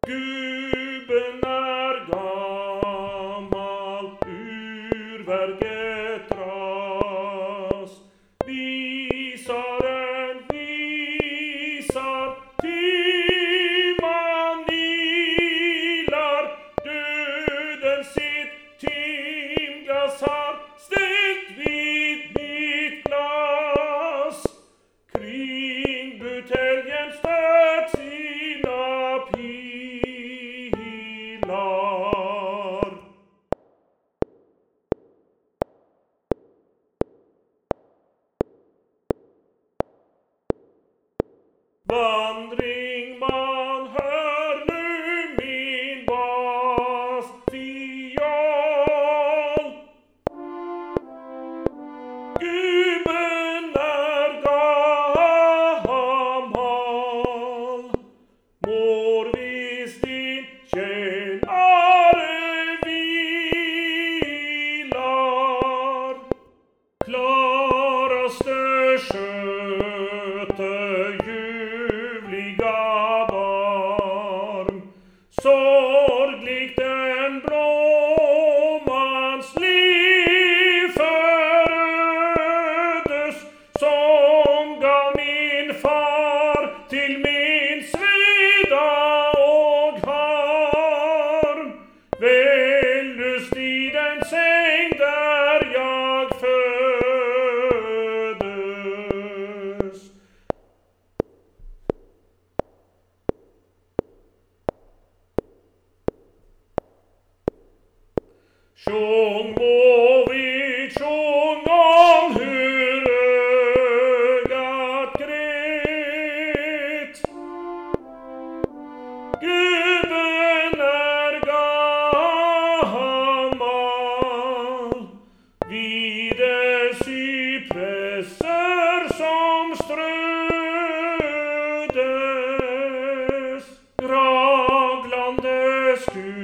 Gubben är gammal, urverket dras. Visaren visar, ty man ilar. Döden sitt timglas har ställt vid mitt glas. Kring buteljen stöt sina pilar. Vandring man, hör nu min basfiol. Gubben är gammal, mår visst din tjänare vilar. Klaraste sköte ljuvliga barm, sorgligt den blåmans liv förödes, som gav min far till min sveda och harm. Vällust i den säng där jag föddes. Sjung må vi sjung om hur ögat grät. Gubben är gammal, vid de cypresser som strödes. Raglande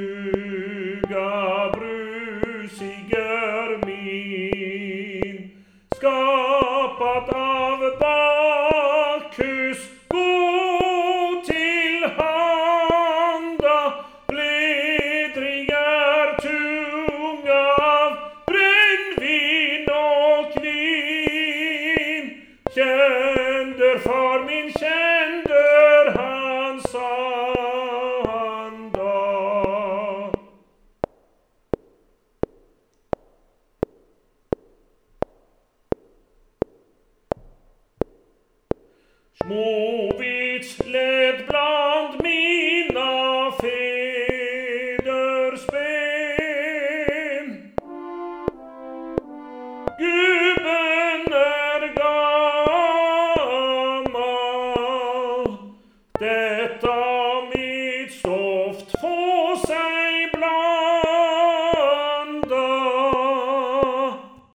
stuga brusig är min, skapat av Bacchus god tillhanda. Bledrig är tunga av brännvin och vin. Känder för min känder hans anda. Småvits led bland mina fäders ben. Gubben är gammal, detta mitt stoft får